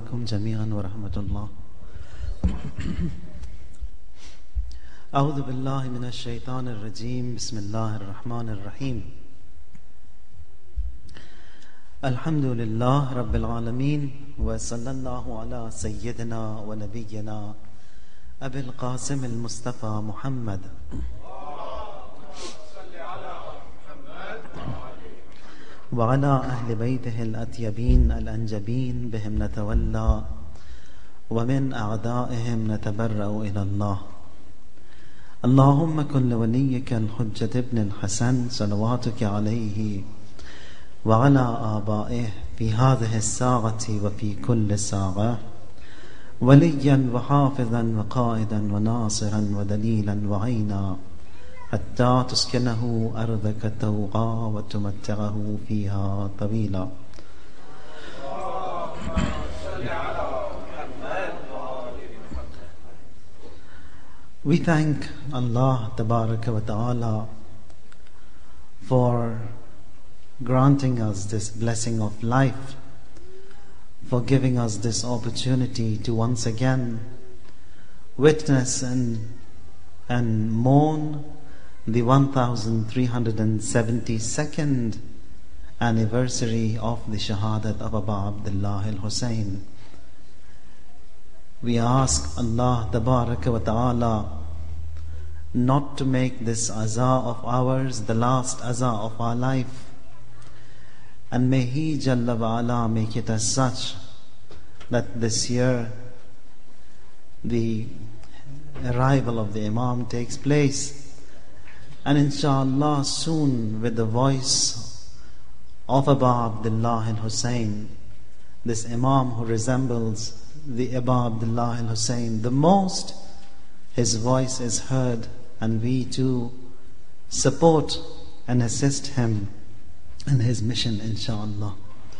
عليكم جميعا ورحمة الله. أعوذ بالله من الشيطان الرجيم. بسم الله الرحمن الرحيم. الحمد لله رب العالمين، وصلى الله على سيدنا ونبينا أبي القاسم المصطفى محمد وعلى أهل بيته الأطيبين الأنجبين، بهم نتولى ومن أعدائهم نتبرأ إلى الله. اللهم كن لوليك الحجة ابن الحسن صلواتك عليه وعلى آبائه في هذه الساعة وفي كل ساعة وليا وحافظا وقائدا وناصرا ودليلا وعينا، حتى تسكنه أرضك توعا وتمتعه فيها طويلا. We thank Allah Tabaraka wa Ta'ala for granting us this blessing of life, for giving us this opportunity to once again witness and mourn the 1372nd anniversary of the Shahadat of Aba Abdullah al-Hussein. We ask Allah Tabaraka wa Ta'ala not to make this azah of ours the last azah of our life, and may He Jalla wa Ala make it as such that this year the arrival of the Imam takes place, and inshallah soon with the voice of Aba Abdullah al-Hussein, this Imam who resembles the Aba Abdullah al-Hussein the most, his voice is heard, and we too support and assist him in his mission, inshallah.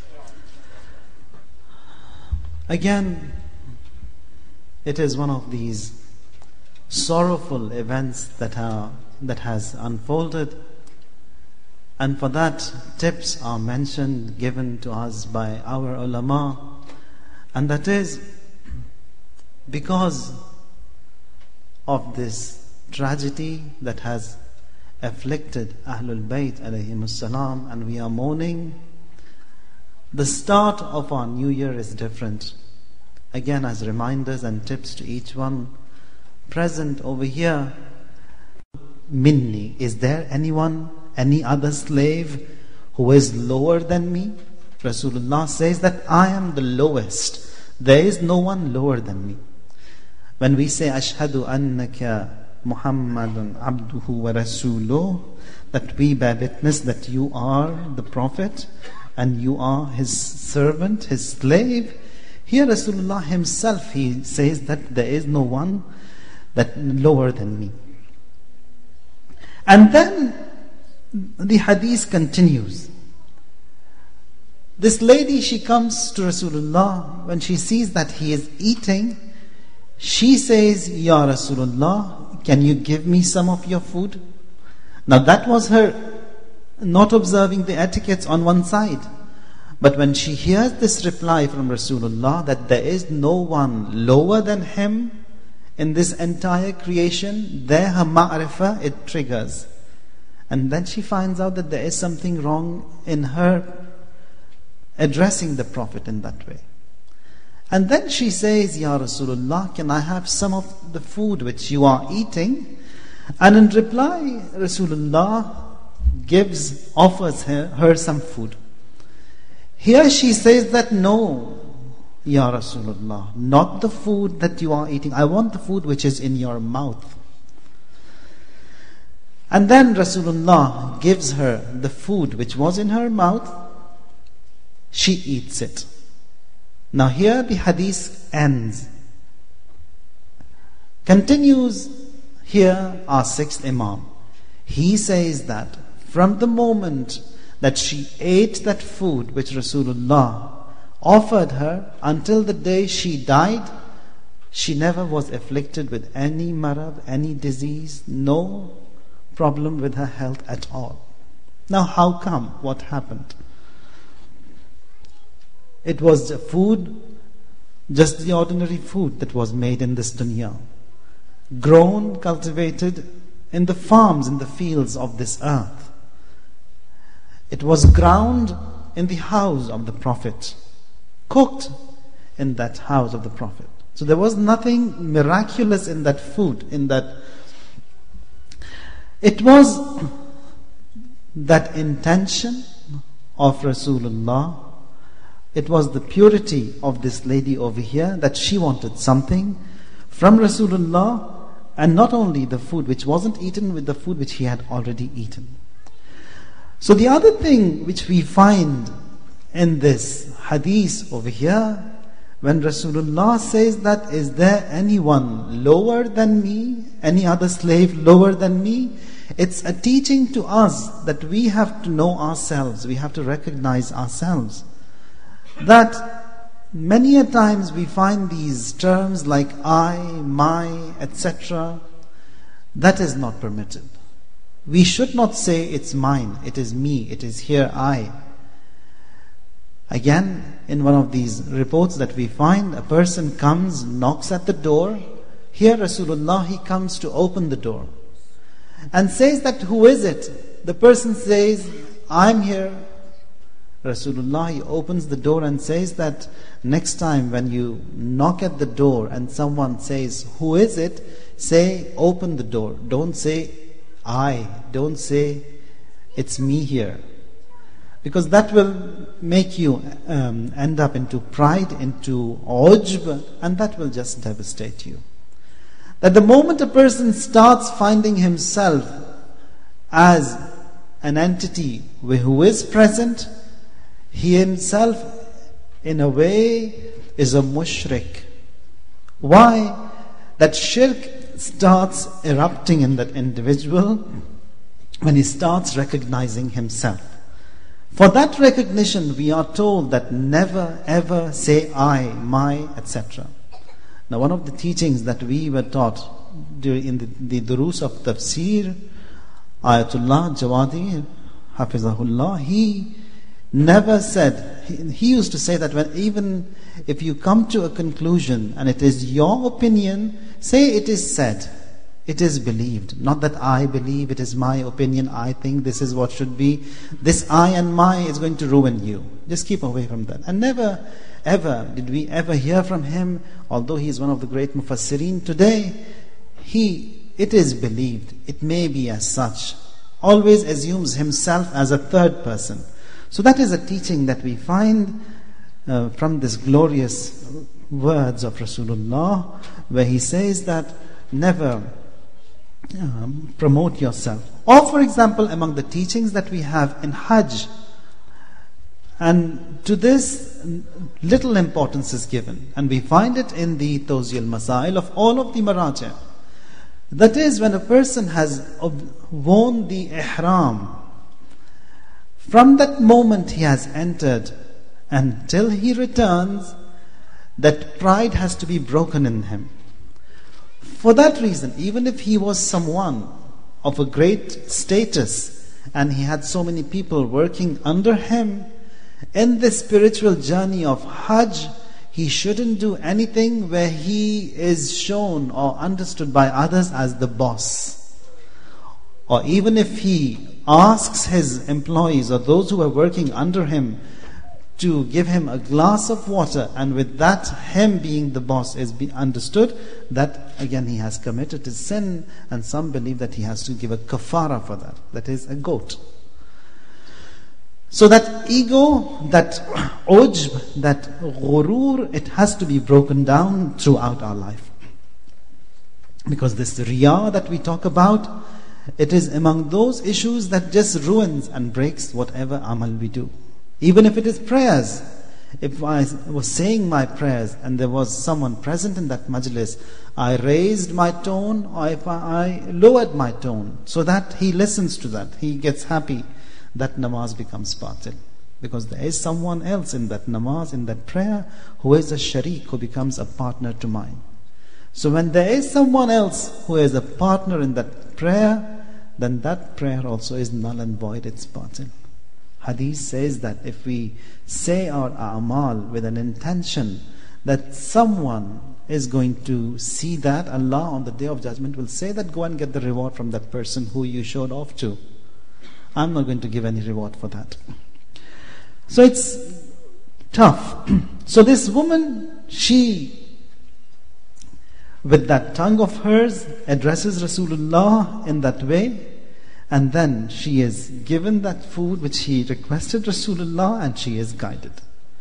Again, it is one of these sorrowful events that has unfolded, and for that tips are mentioned, given to us by our ulama, and that is because of this tragedy that has afflicted Ahlul Bayt alayhimus salam, and we are mourning. The start of our new year is different. Again, as reminders and tips to each one present over here. Minni, is there anyone, any other slave who is lower than me? Rasulullah says that I am the lowest. There is no one lower than me. When we say Ashhadu annaka Muhammadun abduhu wa rasuluh, that we bear witness that you are the Prophet and you are his servant, his slave. Here Rasulullah himself, he says that there is no one that lower than me. And then the hadith continues. This lady, she comes to Rasulullah. When she sees that he is eating, she says, Ya Rasulullah, can you give me some of your food? Now that was her not observing the etiquettes on one side. But when she hears this reply from Rasulullah that there is no one lower than him in this entire creation, there her ma'rifah, it triggers. And then she finds out that there is something wrong in her addressing the Prophet in that way. And then she says, Ya Rasulullah, can I have some of the food which you are eating? And in reply, Rasulullah offers her some food. Here she says that no, Ya Rasulullah, not the food that you are eating. I want the food which is in your mouth. And then Rasulullah gives her the food which was in her mouth. She eats it. Now here the hadith ends. Continues here our sixth Imam. He says that from the moment that she ate that food which Rasulullah offered her until the day she died, she never was afflicted with any marad, any disease, no problem with her health at all. Now how come? What happened? It was the food just the ordinary food that was made in this dunya, grown, cultivated in the farms, in the fields of this earth. It was ground in the house of the Prophet, cooked in that house of the Prophet. So there was nothing miraculous in that food, in that. It was that intention of Rasulullah. It was the purity of this lady over here, that she wanted something from Rasulullah, and not only the food which wasn't eaten with the food which he had already eaten. So the other thing which we find in this hadith over here, when Rasulullah says that, is there anyone lower than me, any other slave lower than me? It's a teaching to us that we have to know ourselves, we have to recognize ourselves. That many a times we find these terms like I, my, etc. That is not permitted. We should not say it's mine, it is me, it is here I. Again, in one of these reports that we find, a person comes, knocks at the door. Here Rasulullah, he comes to open the door and says that, who is it? The person says, I'm here. Rasulullah, he opens the door and says that, next time when you knock at the door and someone says, who is it? Say, open the door. Don't say, I. Don't say, it's me here. Because that will make you end up into pride, into ujb, and that will just devastate you. That the moment a person starts finding himself as an entity who is present, he himself in a way is a mushrik. Why? That shirk starts erupting in that individual when he starts recognizing himself. For that recognition, we are told that never ever say I, my, etc. Now, one of the teachings that we were taught during the durus of tafsir, Ayatullah Jawadi, Hafizahullah, he never said, he used to say that when even if you come to a conclusion and it is your opinion, say it is said, it is believed. Not that I believe, it is my opinion, I think this is what should be. This I and my is going to ruin you. Just keep away from that. And never ever did we ever hear from him, although he is one of the great mufassirin today, it is believed, it may be as such. Always assumes himself as a third person. So that is a teaching that we find from this glorious words of Rasulullah, where he says that never promote yourself. Or for example, among the teachings that we have in Hajj, and to this little importance is given, and we find it in the Tawzi al-Masail of all of the Maraja. That is, when a person has worn the ihram, from that moment he has entered until he returns, that pride has to be broken in him. For that reason, even if he was someone of a great status and he had so many people working under him, in this spiritual journey of Hajj, he shouldn't do anything where he is shown or understood by others as the boss. Or even if he asks his employees or those who are working under him to give him a glass of water, and with that him being the boss is understood, that again he has committed a sin, and some believe that he has to give a kafara for that. That is a goat. So that ego, that ujb, that ghurur, it has to be broken down throughout our life. Because this riyah that we talk about, it is among those issues that just ruins and breaks whatever amal we do. Even if it is prayers. If I was saying my prayers and there was someone present in that majlis, I raised my tone, or if I lowered my tone, so that he listens to that, he gets happy, that namaz becomes batil. Because there is someone else in that namaz, in that prayer, who is a sharik, who becomes a partner to mine. So when there is someone else who is a partner in that prayer, then that prayer also is null and void, it's batil. Hadith says that if we say our a'mal with an intention that someone is going to see that. Allah on the Day of Judgment will say that go and get the reward from that person who you showed off to. I'm not going to give any reward for that. So it's tough. So this woman, she, with that tongue of hers, addresses Rasulullah in that way, and then she is given that food which he requested Rasulullah, and she is guided.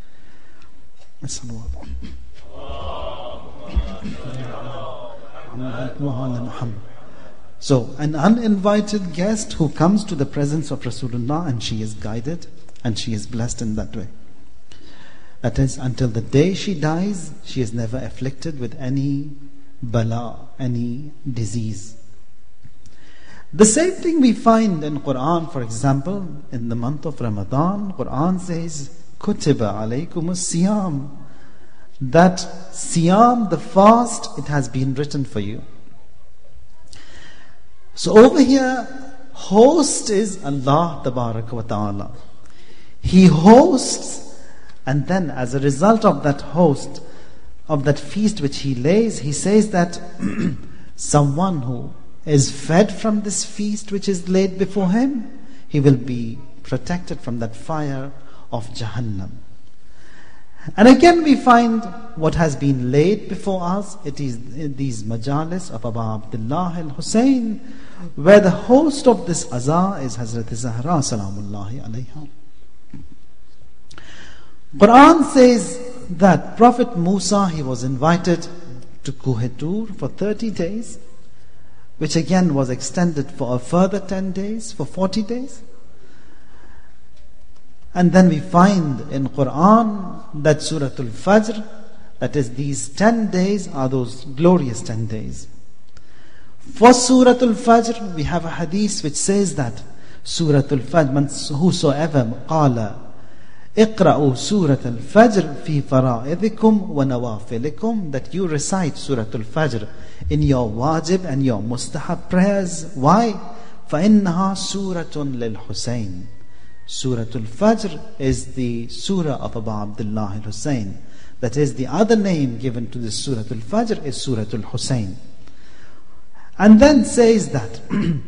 So an uninvited guest who comes to the presence of Rasulullah, and she is guided and she is blessed in that way. That is, until the day she dies, she is never afflicted with any bala, any disease. The same thing we find in Quran, for example, in the month of Ramadan. Quran says, Kutiba alaykumus siyam. That siyam, the fast, it has been written for you. So over here, host is Allah Tabaraka wa Ta'ala. He hosts, and then as a result of that host, of that feast which He lays, He says that someone who is fed from this feast which is laid before him, he will be protected from that fire of Jahannam. And again we find what has been laid before us. It is these majalis of Abu Abdullah al-Hussein, where the host of this azar is Hazrat Zahra salamullahi alayha. Quran says that Prophet Musa, he was invited to Kuh-e-Tur for 30 days, which again was extended for a further 10 days, for 40 days. And then we find in Quran that Surah Al-Fajr, that is these 10 days are those glorious 10 days. For Surah Al-Fajr, we have a hadith which says that Surah Al-Fajr, whosoever qala اقرأوا سورة الفجر في فرائضكم ونوافلكم, that you recite Surah Al-Fajr in your wajib and your mustahab prayers. Why? فإنها سورة للحسين. Surah Al-Fajr is the surah of Abu Abdullah al-Hussein. That is, the other name given to this Surah Al-Fajr is Surah Al-Hussein. And then says that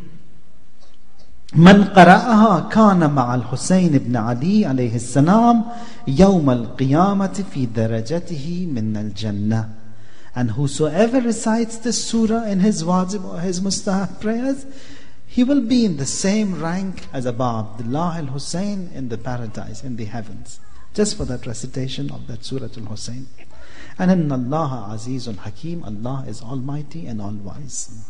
من قرأها كان مع الحسين بن علي عليه السلام يوم القيامة في درجته من الجنة. And whosoever recites this surah in his wajib or his mustahab prayers, he will be in the same rank as Abu Abdullah al-Hussein in the paradise, in the heavens, just for that recitation of that Surah Al-Hussein. And inna Allah Azizun Hakim, Allah is almighty and all-wise.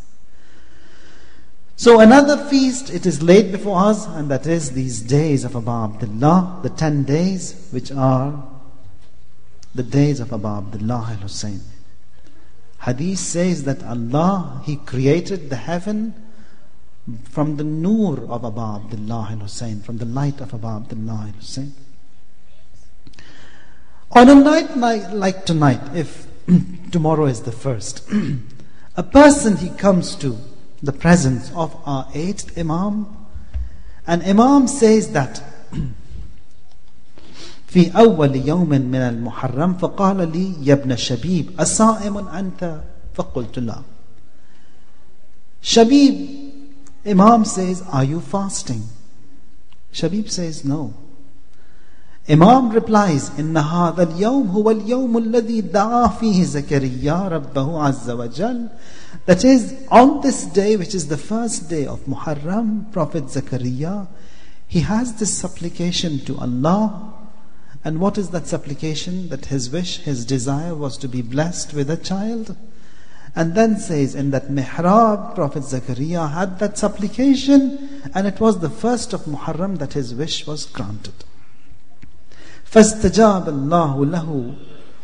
So another feast, it is laid before us, and that is these days of Abu Abdullah, the 10 days which are the days of Abu Abdullah al-Hussein. Hadith says that Allah, He created the heaven from the nur of Abu Abdullah al-Hussein, from the light of Abu Abdullah al-Hussein. On a night like tonight, if tomorrow is the first, a person, he comes to the presence of our 8th Imam, and Imam says that في أول يوم من المحرم فقال لي يا ابن شبيب أصائم أنت فقلت لا. Shabib, Imam says, are you fasting? Shabib says, no. Imam replies, إن هذا اليوم هو اليوم الذي دعا فيه زكريا ربه عز وجل. That is, on this day, which is the first day of Muharram, Prophet Zakaria, he has this supplication to Allah. And what is that supplication? That his wish, his desire was to be blessed with a child. And then says, in that mihrab, Prophet Zakaria had that supplication, and it was the first of Muharram that his wish was granted. فاستجاب الله له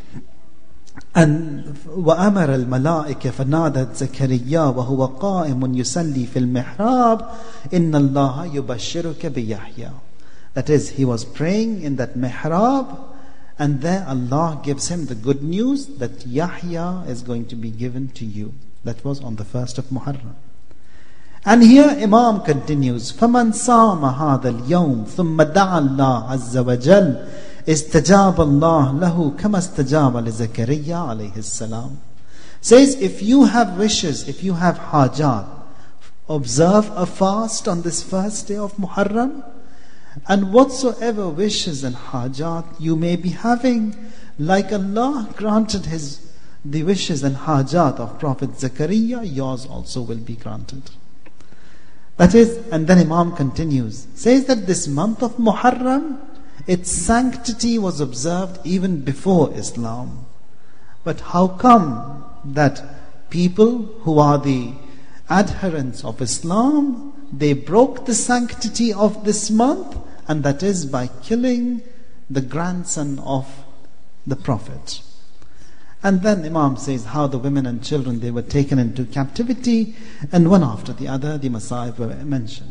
أن وأمر الملائكة فنادت زكريا وهو قائم يصلي في المحراب إن الله يبشرك بيحيى. That is, he was praying in that mihrab, and there Allah gives him the good news that Yahya is going to be given to you. That was on the 1st of Muharram. And here Imam continues, فَمَنْ صَامَ هَذَا الْيَوْمِ ثُمَّ دَعَى اللَّهَ عَزَّ وَجَلَّ istajab Allah lahu kama istajaba li Zakariya alayhi salam. Says, if you have wishes, if you have hajat, observe a fast on this first day of Muharram, and whatsoever wishes and hajat you may be having, like Allah granted the wishes and hajat of Prophet Zakaria, yours also will be granted. That is, and then Imam continues, says that this month of Muharram, its sanctity was observed even before Islam. But how come that people who are the adherents of Islam, they broke the sanctity of this month, and that is by killing the grandson of the Prophet. And then Imam says how the women and children, they were taken into captivity, and one after the other the Masa'ib were mentioned.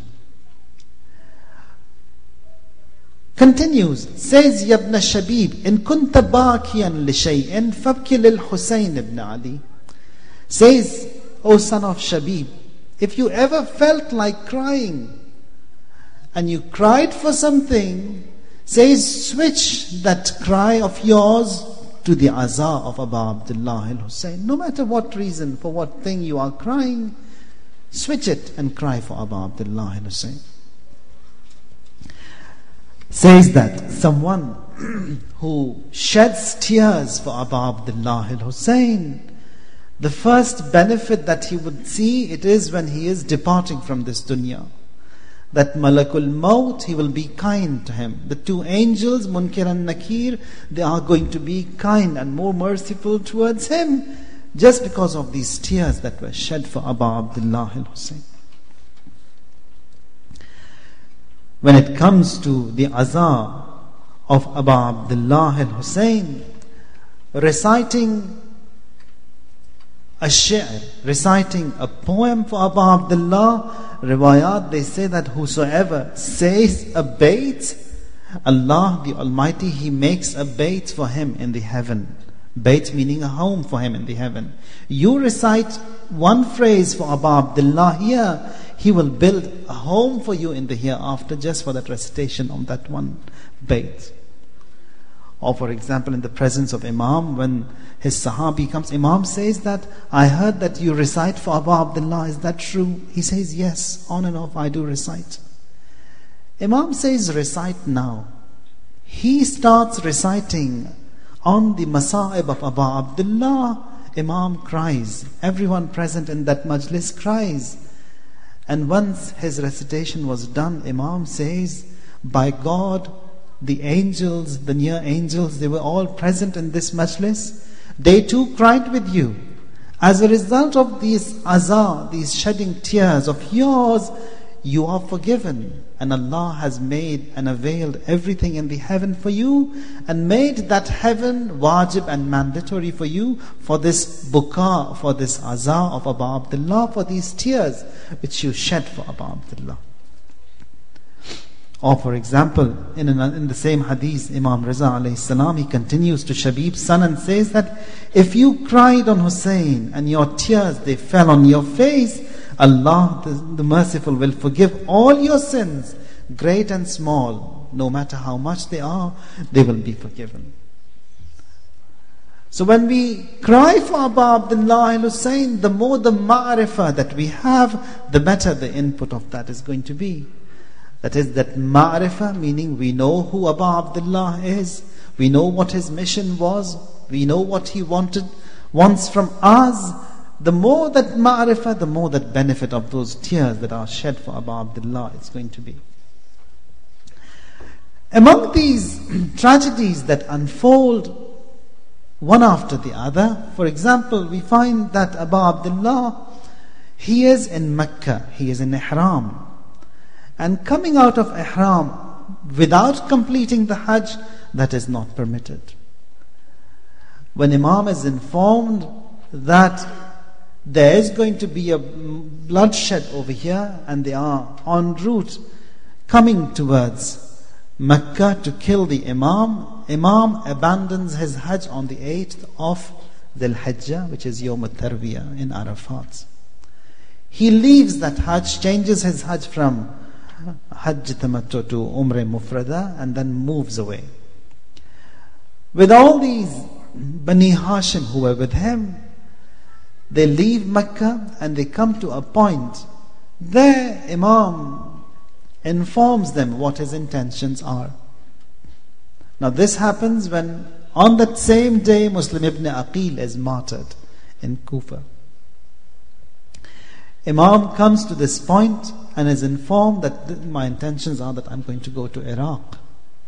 Continues, says Yabna Shabib, in kunta bakiyan li shay'in fabki lil Husayn ibn Ali. Says, O son of Shabib, if you ever felt like crying and you cried for something, says, switch that cry of yours to the Aza of Abu Abdullah al-Husayn. No matter what reason, for what thing you are crying, switch it and cry for Abu Abdullah al-Husayn. Says that someone who sheds tears for Abu Abdullah al-Husayn, the first benefit that he would see, it is when he is departing from this dunya. That Malakul Maut, he will be kind to him. The two angels, Munkir and Nakir, they are going to be kind and more merciful towards him, just because of these tears that were shed for Abu Abdullah al-Husayn. When it comes to the Aza of Abu Abdullah al-Husayn, reciting a shi'r, reciting a poem for Abu Abdullah, riwayat, they say that whosoever says a bayt, Allah the Almighty, He makes a bayt for him in the heaven. Bayt meaning a home for him in the heaven. You recite one phrase for Abu Abdullah here, He will build a home for you in the hereafter just for that recitation of that one bayt. Or for example, in the presence of Imam, when his Sahabi comes, Imam says that, I heard that you recite for Abu Abdullah, is that true? He says, yes, on and off I do recite. Imam says, recite now. He starts reciting on the Masa'ib of Abu Abdullah. Imam cries. Everyone present in that majlis cries. And once his recitation was done, Imam says, by God, the angels, the near angels, they were all present in this majlis. They too cried with you. As a result of these azar, these shedding tears of yours, you are forgiven. And Allah has made and availed everything in the heaven for you, and made that heaven wajib and mandatory for you, for this buka, for this azar of Abu Abdullah, for these tears which you shed for Abu Abdullah. Or for example, in the same hadith, Imam Raza alayhi salam, he continues to Shabib's son and says that if you cried on Hussein and your tears, they fell on your face, Allah the merciful will forgive all your sins, great and small, no matter how much they are, they will be forgiven. So when we cry for Abu Abdullah al-Husayn, the more the ma'rifah that we have, the better the input of that is going to be. That is, that ma'rifah, meaning we know who Abu Abdullah is, we know what his mission was, we know what he wants from us. The more that ma'rifah, the more that benefit of those tears that are shed for Abu Abdullah is going to be. Among these tragedies that unfold one after the other, for example, we find that Abu Abdullah, he is in Mecca, he is in Ihram. And coming out of Ihram without completing the Hajj, that is not permitted. When Imam is informed that there is going to be a bloodshed over here, and they are en route coming towards Mecca to kill the Imam, Imam abandons his Hajj on the 8th of Dhul Hijjah, which is Yawm al-Tarwiyah in Arafat. He leaves that Hajj, changes his Hajj from Hajj Tamattu to Umrah Mufrada, and then moves away. With all these Bani Hashim who were with him, they leave Mecca and they come to a point. Their Imam informs them what his intentions are. Now this happens when on that same day Muslim ibn Aqil is martyred in Kufa. Imam comes to this point and is informed that my intentions are that I'm going to go to Iraq.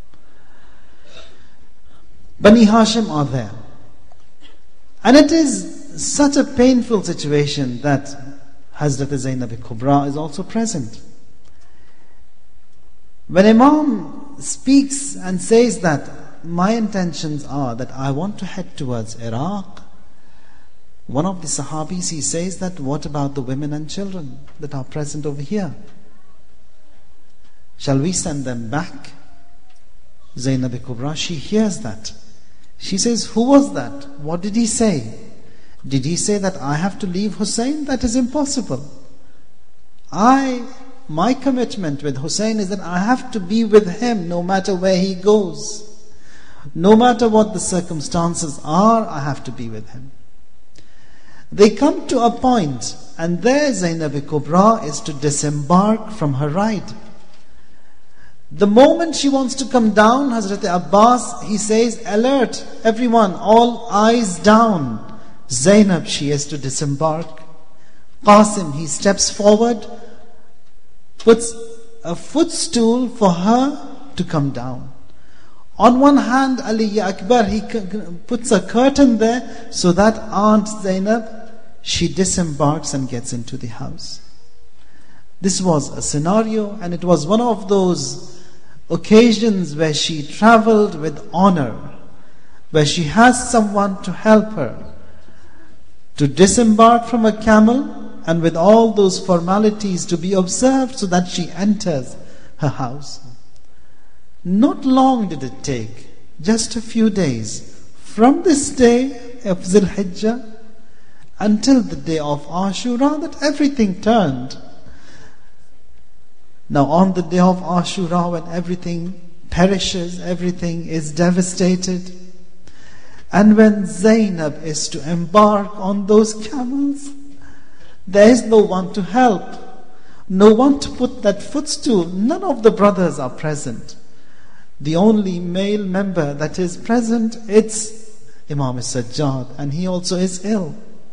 Bani Hashim are there. And it is such a painful situation that Hazrat Zainab Kubra is also present. When Imam speaks and says that my intentions are that I want to head towards Iraq, one of the Sahabis, he says that what about the women and children that are present over here? Shall we send them back? Zainab Kubra, she hears that. She says, who was that? What did he say? Did he say that I have to leave Hussein? That is impossible. My commitment with Hussein is that I have to be with him no matter where he goes. No matter what the circumstances are, I have to be with him. They come to a point, and there Zainab Kubra is to disembark from her ride. The moment she wants to come down, Hazrat Abbas, he says, alert, everyone, all eyes down. Zainab, she is to disembark. Qasim, he steps forward, puts a footstool for her to come down. On one hand, Ali Akbar, he puts a curtain there so that Aunt Zainab, she disembarks and gets into the house. This was a scenario, and it was one of those occasions where she traveled with honor, where she has someone to help her to disembark from a camel, and with all those formalities to be observed so that she enters her house. Not long did it take, just a few days, from this day of Zul Hijjah until the day of Ashura, that everything turned. Now on the day of Ashura, when everything perishes, everything is devastated, and when Zainab is to embark on those camels, there is no one to help, no one to put that footstool. None of the brothers are present. The only male member that is present, it's Imam Sajjad, and he also is ill.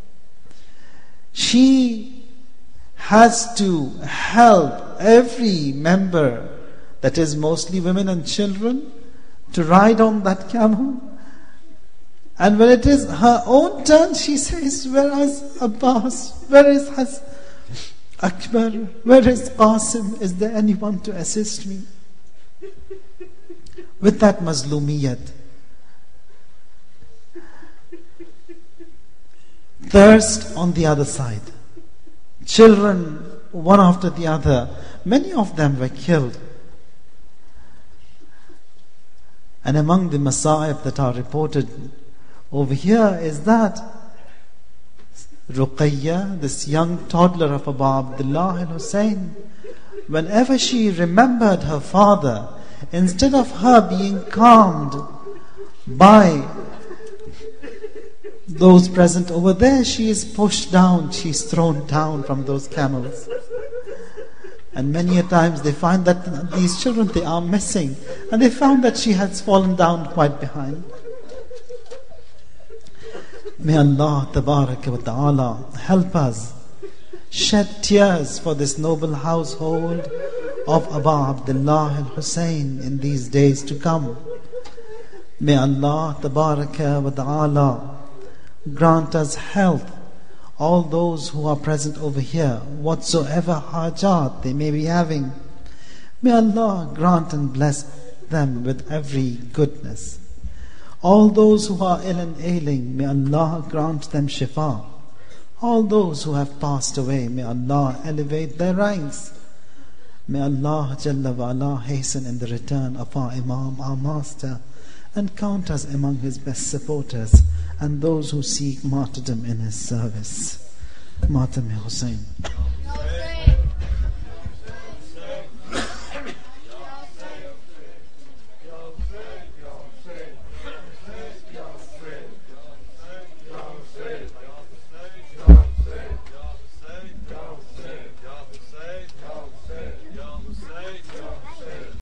She has to help every member, that is mostly women and children, to ride on that camel. And when it is her own turn, she says, where is Abbas? Where is Akbar? Where is Qasim? Is there anyone to assist me? With that mazlumiyat, thirst on the other side. Children, one after the other, many of them were killed. And among the masa'ib that are reported over here is that Ruqayya, this young toddler of Abu Abdullah al-Hussein, whenever she remembered her father, instead of her being calmed by those present over there, she is pushed down, she is thrown down from those camels. And many a times they find that these children, they are missing, and they found that she has fallen down quite behind. May Allah Tabaraka wa Ta'ala help us shed tears for this noble household of Abu Abdullah al-Hussein in these days to come. May Allah Tabaraka wa Ta'ala grant us health, all those who are present over here, whatsoever hajat they may be having. May Allah grant and bless them with every goodness. All those who are ill and ailing, may Allah grant them shifa. All those who have passed away, may Allah elevate their ranks. May Allah Jalla wa Ala hasten in the return of our Imam, our Master, and count us among His best supporters and those who seek martyrdom in His service. Matam Hussein.